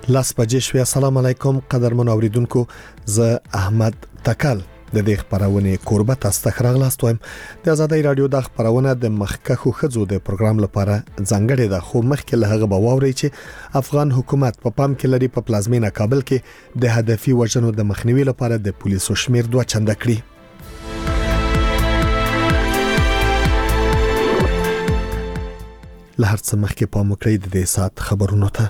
لاس بجې شوي. السلام علیکم قدرمن اوریدونکو، زه احمد تکل د دې خبرونه کوربه تاسو ته راغلاست وایم. د آزادۍ رادیو د خبرونه د مخکخو خزو د پروګرام لپاره ځانګړې ده، خو مخکې له هغه به واوري چې افغان حکومت په پام کې لري په پلازمینه کابل کې د هدفي وژنو د مخنیوي لپاره د پولیسو شمیر 2 چنده کړي. له هر څه مخکې په مکرې د دې سات خبرونو ته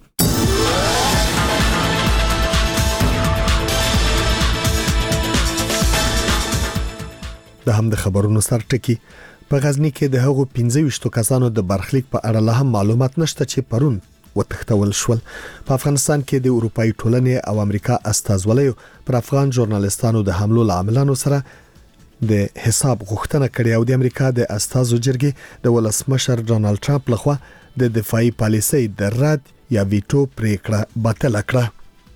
د هم د خبرونو سر ټکی. په غزنی کې د هغو 25 کسانو د برخلیک په اړه لا هم معلومات نشته چې پرون وتښتول شول. په افغانستان کې د اروپאי ټولنې او امریکا استازولیو پر افغان ژورنالیستانو د حملو عاملانو سره د حساب غوښتنه کړې او د امریکا د استازو جرګې د ولسمشر ډونالد ټرمپ لخوا د دفاعي پالیسۍ د رد یا ویټو پریکړه باطل کړه.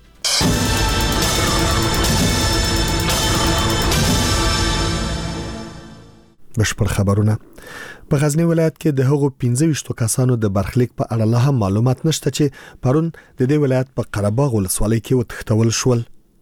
بشپړ خبرونه. په غزنی ولایت کې د هغو 25 کسانو د برخلیک په اړه لا هم معلومات نشته چې پرون د دې ولایت په قرهباغ ولسوالۍ کې وتښتول شول.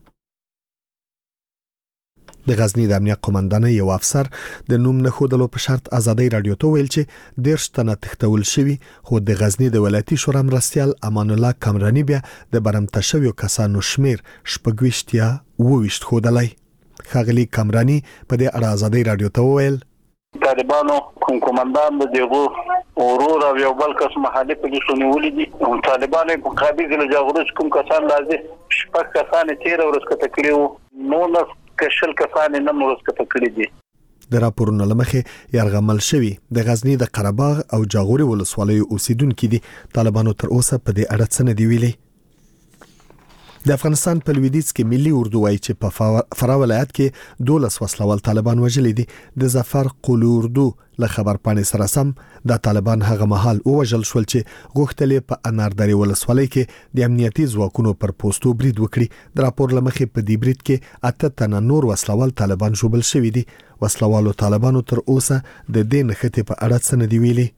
د غزنی د امنیت قومندان یو افسر د نوم نه خودلو په شرط آزادۍ رادیو ته ویل چې 10 تنه تښتول شوي، خو د غزنی د ولایتي شورا مرستیال امان الله کمرانی بیا د برمته شویو کسانو شمیر 26 یا 22 خودلای. خاغلی کمرانی په دې اړه آزادۍ رادیو ته ویل طالبانو کومندان د دیغو اورور او یو بل کس محلي پولیسو نیولې دي. طالبانو په قابل له جاغورس کوم کسان لازم شپږ کسان 13 ورځې کته کړیو، نو کشل کسان نه ورځې کته کړی دي. د راپورونو لمخې يرغمل شوی د غزنی د قرهباغ او جاغوري ولسوالۍ اوسیدونکو دي. طالبانو تر اوسه په دې اړه څه نه دی ویلي. د افغانستان په لویدیځ کې ملي اردو وایي چې په فراه ولایت کې 12 وسلوال طالبان وژلي دي. د ظفر قول اردو له خبر پاڼې سره سم د طالبان هغه مهال وژل شول چې غوښتل په اناردري ولسوالۍ کې د امنیتي ځواکونو پر پوسټو برید وکړي. د راپور لمخې په دې برید کې 8 تنه نور وسلوال طالبان ژوبل شوي دي. وسلوالو طالبانو تر اوسه د دې نښتې په اړه څه نه دی ویلي.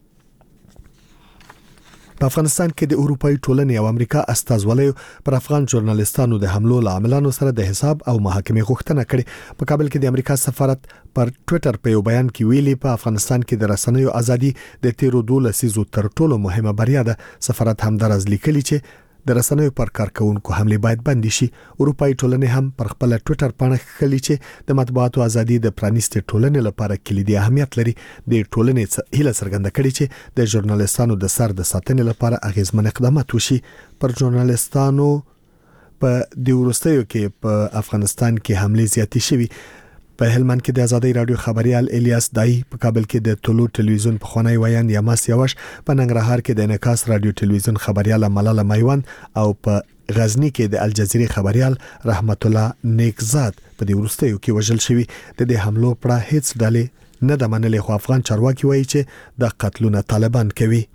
په افغانستان کې د اروپאי ټولنې او امریکا استازولیو پر افغان ژورنالیستانو د حملو عاملانو سره د حساب او محاکمې غوښتنه کړې. په کابل کې د امریکا سفارت پر ټوئیټر په یو بیان کې ویلي په افغانستان کې د رسنیو ازادي د تیرو 12 لسیزو تر ټولو مهمه بریا ده. سفارت هم درز لیکلي چې د رسنیو پر کارکونکو حمله باید بند شي. اروپאי ټولنې هم پر خپل ټوئیټر باندې خلي چې د مطبوعاتو ازادي د پرانیستي ټولنې لپاره کلیدي اهمیت لري. د ټولنې هیله څرګنده کړې چې د ژورنالیستانو د سر د ساتنې لپاره اغیزمن اقدامات وشي. پر ژورنالیستانو په د ورستیو کې په افغانستان کې حمله زیاتې شوي. په هلمند کې د آزادۍ رادیو خبريال الیاس دای، په کابل کې د طلوع ټلویزیون په خوانی ویان یماس یوش، په ننګرهار کې د انعکاس رادیو ټلویزیون خبريال ملاله میوان او په غزنی کې د الجزیره خبريال رحمت الله نیکزاد په دې ورستیو کې وژل شوی. د دې حملو پر هیڅ ډلې نه د منلې، خو افغان چارواکي وایي چې د قتلونه طالبان کوي.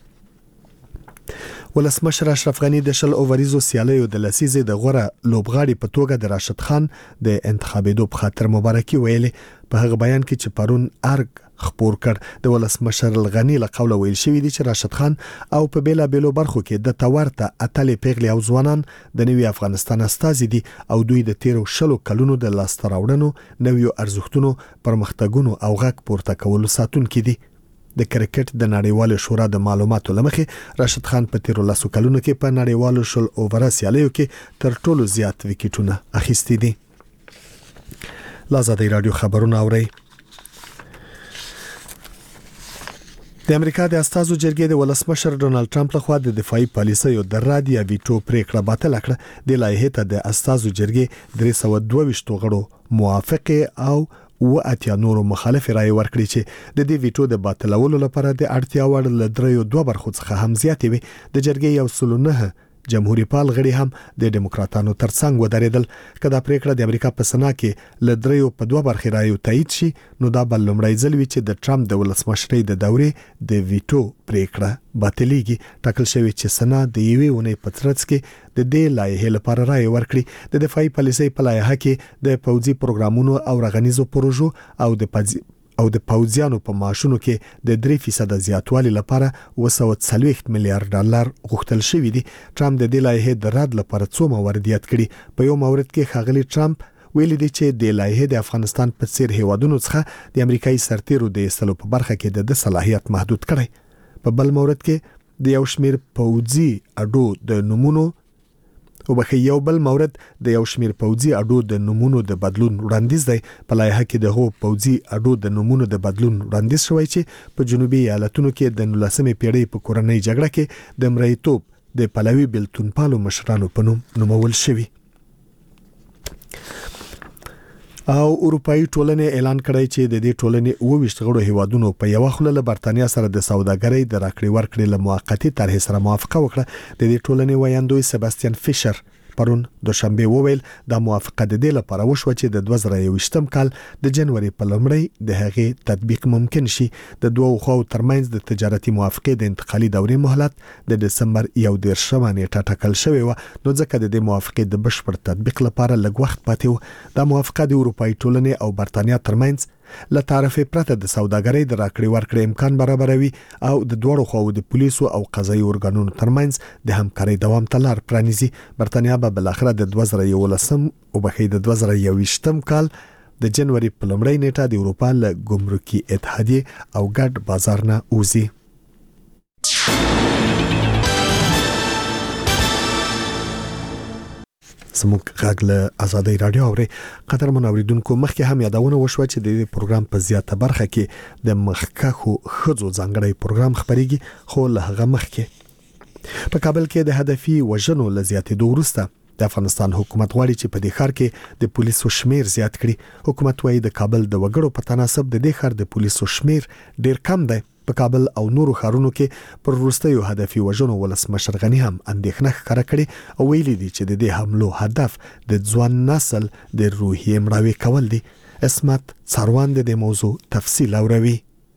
ولسمشر اشرف غنی د شل اووریزو سیالیو د لسیزې د غوره لوبغاړي په توګه د راشد خان د انتخابېدو په خاطر مبارکي ویلې. په هغه بیان کې چې پرون ارګ خبر کړ، د ولسمشر الغنی له قوله ویل شوی دی چې راشد خان او په بیلا بیلو برخو کې د تورته اتلې پیغلي او ځوانان د نوي افغانستان استازي دي او دوی د 13 کلونو د لاستراوړنو، نویو ارزښتونو، پرمختګونو او غږ پورته کولو ساتونکي دي. د کرکټ د نړیوال شورا د معلوماتو لمخې راشد خان په 13 کلونو کې په نړیوالو شل اوور سیالیو کې تر ټولو زیات وکټونه اخیستي دي. آزادۍ رادیو خبرونه اوري. د امریکا د استازو جرګې د ولسمشر ډونالد ټرمپ لخوا د دفاعي پالیسۍ د رد یا ویټو پریکړه باطل کړه. د لایحې ته د استازو جرګې 322 غړو موافق او اتیا نورو مخالف رائے ورکړي چې د دې ویټو د باطلولو لپاره د اړتیا وړ لدریو 2 برخو څخه هم زیاتې وي. د جرګې یو 19 جمهوریت پال غړي هم د دیموکراتانو ترڅنګ ودرېدل. کله پریکړه د امریکا په سنا کې لدریو په 2 برخې رائے تایید شي، نو دا بل لمړی ځل وی چې د ټرمپ د ولسمشرۍ د دورې د ویټو پریکړه باطلېږي. ټاکل شوی چې سنا د یوې ونې په ترڅ کې د دې لایحې لپاره رائے ورکړي. د دفاعي پالیسۍ په لایحه کې د پوځي پروګرامونو او رغنیزو پروژو او د او د پوځیانو په معاشونو کې د 3% زیاتوالي لپاره 240 میلیارډ ډالر غوښتل شوی دی. ټرمپ د دې لایحې د رد لپاره څو موارد یاد کړي. په یو مورد کې ښاغلي ټرمپ ویلي دی چې د لایحې د افغانستان په څیر هیوادونو څخه د امریکایي سرتیرو د ایستلو په برخه کې د صلاحیت محدود کړي. په بل مورد کې د یو شمیر پوځي اډو د نمونو او بخې یو بل مورد د یو شمیر پوځي اډو د نمونو د بدلون وړاندیز دی. په لایحه کې د هغو پوځي اډو د نمونو د بدلون وړاندیز شوی چې په جنوبي ایالتونو کې د 19مې پیړۍ په کورنۍ جګړه کې د مریتوب د پلوي بلتون پالو مشرانو په نوم نومول شوی. او اروپאי ټولنې اعلان کړی چې د دې ټولنې 22 غړو هیوادونو په یو خله له برتانیا سره د سوداګرۍ د راکړې ورکړې له موقتی طرحې سره موافقه وکړه. د دې ټولنې ویاندوی سباستیان فیشر پرون دوشنبه وویل د موافقه د دې لپاره وشو چې د 2021م کال د جنوري په لومړۍ د هغې تطبیق ممکن شي. د دوه خو ترمنځ د تجارتي موافقې د انتقالي دورې مهلت د دسمبر 11 نیټه ټاکل شوې و، نو ځکه د دې موافقې د بشپړ تطبیق لپاره لږ وخت پاتې و. د موافقه د اروپאי ټولنې او برتانیا ترمنځ له تعرفه پرته د سوداګرۍ د راکړې ورکړې امکان برابروي او د دوړو خو د پولیسو او قضایي ارګانونو ترمنځ د همکارۍ دوام ته لار پرانیزي. برتانیا به بل اخر د 2011 او بخې د 2021م کال د جنوري په لومړۍ نیټه د اروپا له ګمرکي اتحادیه او ګډ بازار نه وځي. سموږ غږ له آزادۍ رادیو اوري. قدرمن اوریدونکو، مخکې هم یادونه وشوه چې د دې پروګرام په زیاته برخه کې د مخکخو خزو ځانګړی پروګرام خبريږي، خو له هغه مخکې په کابل کې د هدفي وژنو له زیاتېدو وروسته د افغانستان حکومت غواړي چې په دې ښار کې د پولیسو شمیر زیات کړي. حکومت وايي د کابل د وګړو په تناسب د دې ښار د پولیسو شمیر ډیر کم دی. په کابل او نورو ښارونو کې پر وروستیو هدفي وژنو ولسمشر غنی هم اندېښنه ښکاره کړې او ویلي دي چې د دې حملو هدف د ځوان نسل د روحیې مړاوي کول دي. اسمت څاروان د موضوع تفصیل اوروي.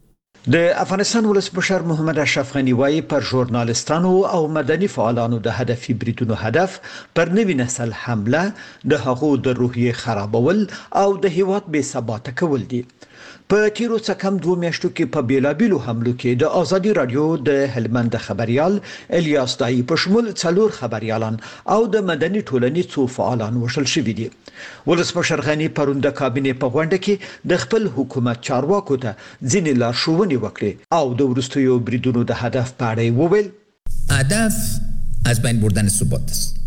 د افغانستان ولسمشر محمد اشرف غنی وايي پر ژورنالستانو او مدني فعالانو د هدفي بریدونو هدف پر نوي نسل حمله د هغو د روحیې خرابول او د هیواد بې ثباته کول دي. په تیرو څه کم 2 میاشتو کې په بیلابیلو حملو کې د آزادي رادیو د هلمند خبريال الیاس دای په شمول 4 خبريالان او د مدني ټولنې څو فعالان وشل شوي دي. ولسمشر غنی پرون د کابینې په غونډه کې د خپل حکومت چارواکو ته ځینې لارښوونې وکړې او د ورستیو بریدونو د هدف په اړه وویل. هدف از بین بردن ثبات است.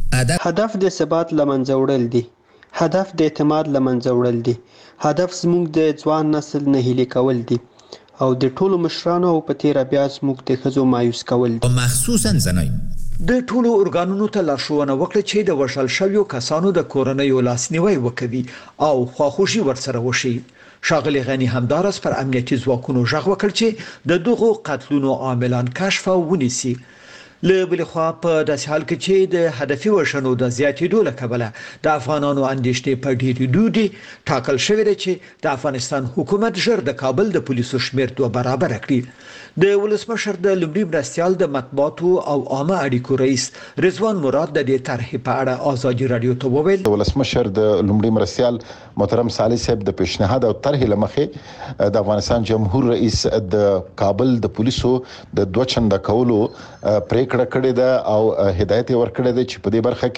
هدف د ثبات لمنځه وړل دي. هدف د اعتماد لمنځه وړل دي. هدف زموږ د ځوان نسل نه هیلې کول دي او د ټولو مشرانو او په تیر بیا زموږ د خزو مایوس کول دي. مخصوصا زنای د ټولو ارګانونو ته لارښوونه وکړه چې د وشل شویو کسانو د کورنۍ لاسنیوي وکوي او خواخوشي ورسره وشي. شاغلی غنی همدارس پر امنیتي ځواکونو ژغ وکړ چې د دغو قتلونو عاملان کشف او ونیسي. له بل خوا په داسې حال کې چې د هدفي وژنو د زیاتېدو له کبله د افغانانو اندېښنې په ډېرېدو دي، ټاکل شوی دی چې د افغانستان حکومت ژر د کابل د پولیسو شمیر 2 برابر کړي. د ولسمشر د لومړي مرستیال د مطبوعاتو او عامه اړیکو رئیس رضوان مراد د دې طرحې په اړه آزادي رادیو ته وویل. ولسمشر د لومړي مرستیال محترم صالح صاحب د پیشنهاد او طرحې لمخې د افغانستان جمهور رئیس د کابل د پولیسو د 2 چنده کولو پریکړه کړې ده او هدایت ورکړی دی چې په دې برخه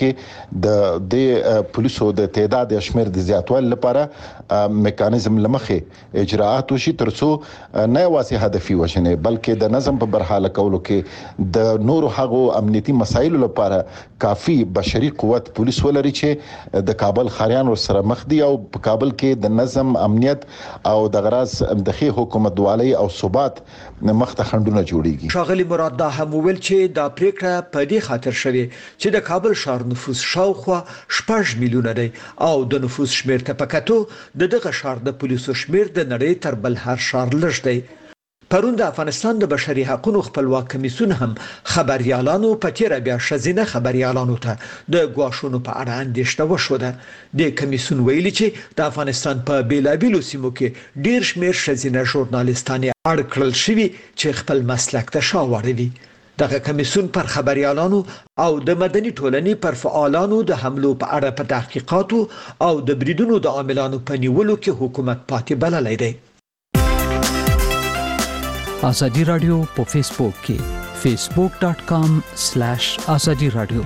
کې د پولیسو د تعداد شمیر د زیاتوالي لپاره میکانیزم لمخې اجراءات وشي، ترڅو نه یوازې هدفي وژنې بلکې د نظم په برحاله کولو کې د نورو هغو امنیتي مسایلو لپاره کافي بشري قوت پولیس ولري چې د کابل خاریان سره مخ دي او په کابل کې د نظم امنیت او د غراض د حکومت دوالي او ثبات مخته خندونه جوړيږي. شاغلی مراد دا هم ویل چې دا پریکړه په دې خاطر شوی چې د کابل ښار نفوس شاوخوا 6 میلیونه دی او د نفوس شمیر ته پکاتو دغه ښار د پولیسو شمیر د نړۍ تر بل هر ښار لږ دی. پرون د افغانستان د بشري حقوقو خپلواک کمیسیون هم خبريالانو په تیر بیا شزینه خبريالانو ته د ګواښونو په اړه اندېښنه وشوده. د کمیسیون ویلي چې د افغانستان په بیلابیلو سیمو کې ډیر شمیر شزینه ژورنالستان اړ کړل شوي چې خپل مسلک ته شاوړي. دغه کمیسیون پر خبريالانو او د مدني ټولنې پر فعالانو د حملو په اړه په تحقیقاتو او د بریدونو د عاملانو په نیولو کې حکومت پاتې بللی دی. ازادي رادیو په فیسبوک کې facebook.com/azadi radio.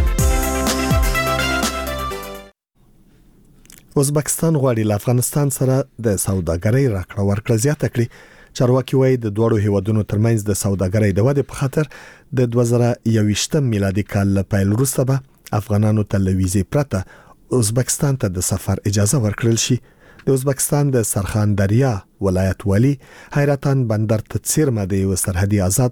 ازبکستان غواړي له افغانستان سره د سوداګرۍ راکړه ورکړه زیاته کړي. چارواکي وایي د دوړو هیوادونو ترمنځ د سوداګرۍ د ودې په خاطر د 2021 میلادي کال له پیل وروسته به افغانانو ته له ویزې پرته ازبکستان ته د سفر اجازه ورکړل شي. د ازبکستان د سرخاندریا ولایت والی حیرتان بندر ته څیرمه د یو سرحدي آزاد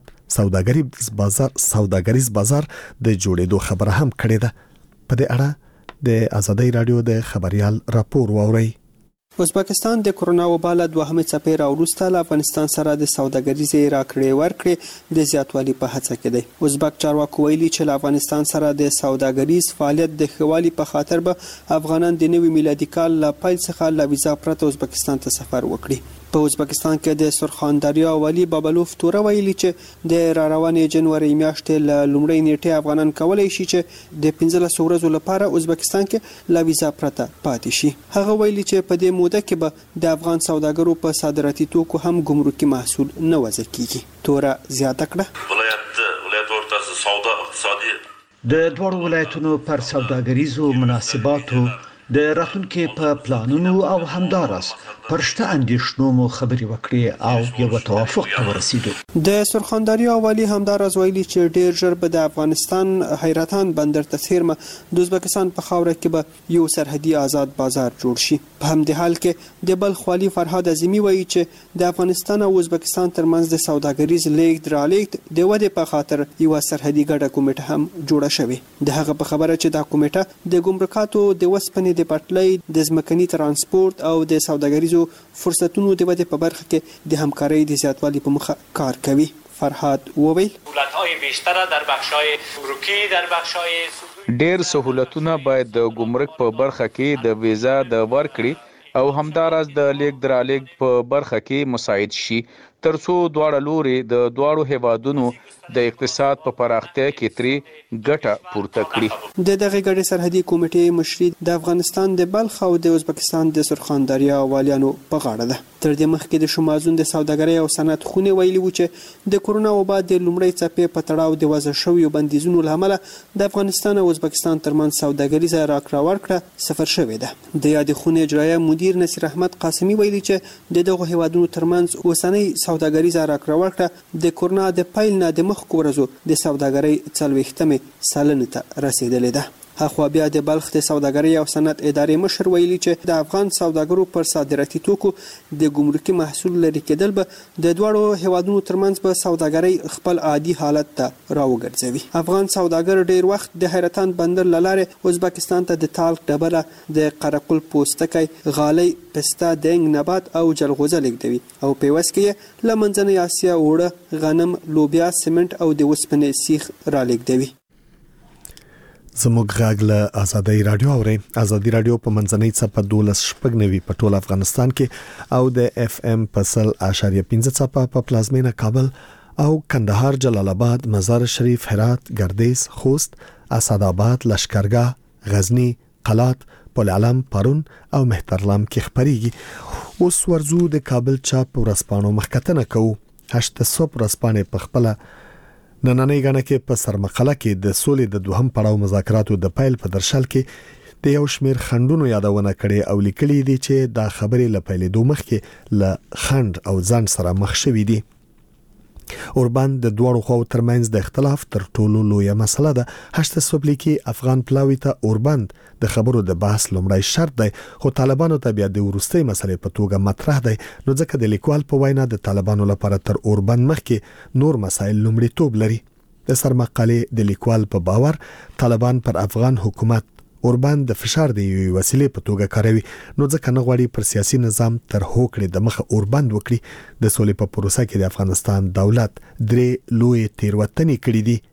سوداګریز بازار د جوړېدو خبره هم کړې ده. په دې اړه د ازادي رادیو د خبريال راپور واوري. ازبکستان د کرونا وبا له دوهمه څپې راوروسته له افغانستان سره د سوداګریزې راکړې ورکړې د زیاتوالي په هڅه کې دی. ازبک چارواکو ویلي چې له افغانستان سره د سوداګریز فعالیت د خوالي په خاطر به افغانان د نوي میلادي کال له پیل څخه له ویزا پرته ازبکستان ته سفر وکړي. په ازبکستان کې د سرخاندریا والی بابلوف توره ویلي چې د روانې جنوري میاشتې له لومړۍ نیټې افغانان کولای شي چې د 15 ورځې لپاره ازبکستان کې لا ویزا پرته پاتې شي. هغه ویلي چې په دې موده کې به د افغان سوداګرو په صادراتي توکو هم ګمرکي محصول نه وضع کیږي. توره زیاته کړه ولایت ورته سودا اقتصادي د دوه ولایتونو پر سوداګریزو مناسباتو د راتلونکي په پلانونو او همدارس پرشته اندیشنو مو خبري وکړي او یو توافق ته ورسېدو. د سرخاندریا والی همدارس ویلي چې ډیر ژر به د افغانستان حیرتان بندر ته څیرمه د ازبکستان په خاوره کې به یو سرحدي آزاد بازار جوړ شي. په همدې حال کې د بلخ والی فرهاد اعظمي وایي چې د افغانستان او ازبکستان ترمنځ د سوداګریز لیږد رالېږد د ودې په خاطر یو سرحدي ګډه کمیټه هم جوړه شوې. د هغه په خبره چې دا کمیټه د ګمرکاتو د وسپنې د پټلۍ د ځمکني ترانسپورت او د سوداګریزو فرصتونو د ودې په برخه کې د همکارۍ د زیاتوالي په مخه کار کوي. فرهاد وویل دولت‌های بیشتر در بخش‌های ګمرکي در بخش‌های ډېر سہولتونه باید د ګمرک په برخه کې د ویزا د ورکړې او همدارس د لیک درالېګ په برخه کې مساعد شي ترڅو دواړه لوري د دواړو هیوادونو د اقتصاد په پراختیا کې تری ګټه پورته کړي. د دغه ګډې سرحدي کمیټې مشري د افغانستان د بلخ او د ازبکستان د سرخاندریا والیانو په غاړه ده. تر دې مخکې د شمازون د سوداګرۍ او صنعت خونې ویلي و چې د کرونا وبا د لومړۍ څپې په تړاو د وضع شویو بندیزونو له امله د افغانستان او ازبکستان ترمنځ سوداګریزه راکړه ورکړه صفر شوې ده. د یادې خونې اجرایه مدیر نصیر احمد قاسمي ویلي چې د دغه هیوادونو ترمنځ اوسنۍ سوداګریزه راکړه ورکړه د کرونا د پیل نه د مخکې ورځو د سوداګرۍ 40مه سلنه ته رسیدلې ده. اخوا بیا د بلخ د سوداګرۍ او صنعت ادارې مشر ویلي چې د افغان سوداګرو پر صادراتي توکو د ګمرکي محصول لري کېدل به د دوړو هیوادونو ترمنځ په سوداګرۍ خپل عادي حالت ته راوګرځوي. افغان سوداګر ډیر وخت د حیرتان بندر لاره ازبکستان ته د تالک ډبره د قرقل پوستکی غالۍ پسته دنګ نبات او جلغوزه لیږدوي او په وس کې لمنځنۍ اسیا وړه غنم لوبیا سیمنټ او د وسپنې سیخ را لیږدوي. زموږ غږ له ازادي رادیو اوري. ازادي رادیو په منځنۍ څپه 12.9 په ټول افغانستان کې او د اف ام په 100.5 څپه په پلازمینه کابل او کندهار جلال آباد مزار شریف هرات ګردیز خوست اسداباد لشکرګاه غزنی قلات پل علم پرون او مهترلام کې خبريږي. اوس ورزو د کابل چاپ ورسپانو مخکتنه کوو. 8 ورسپانې په خپل نننۍ غاڼه کې په سرمقاله کې د سولې د دوهم پړاو مذاکراتو د پیل په درشل کې د یو شمیر خندونو یادونه کړي او لیکلي دي چې دا خبرې له پیلېدو مخکې له خند او ځان سره مخ شوې دي. اوربان د دوړو خو ترمنځ د اختلاف تر ټولو لویه مسله ده. 8 سوبلیکي افغان پلاوی ته اوربند د خبرو د بحث لومړی شرط دی خو طالبانو ته بیا د ورستۍ مسلې په توګه مطرح دی. نو ځکه د لیکوال په وینا د طالبانو لپاره تر اوربند مخکې نور مسایل لومړیتوب لري. د سرمقالې د لیکوال په باور طالبان پر افغان حکومت اوربان د فشار دی وسیله په توګه کاروي. نو ځکه نه غواړي پر سیاسي نظام تر هوکړې د مخه اوربند وکړي. د سولې په پروسه کې د افغانستان دولت درې لوی تیروتنې کړې دي.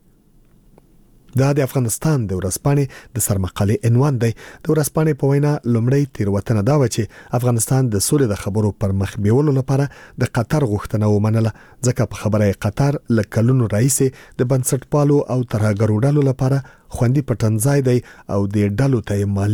دا د افغانستان د ورسپانې د سرمقالې عنوان دی. د ورسپانې په وینا لومړی تیروتنه دا و چې افغانستان د سولې د خبرو پر مخ بیولو لپاره د قطر غوښتنه ومنله. ځکه په خبره قطر له کلونو راهیسې د بنسټپالو او ترهګرو ډلو لپاره خوندي پټنځای دی او د ډلو ته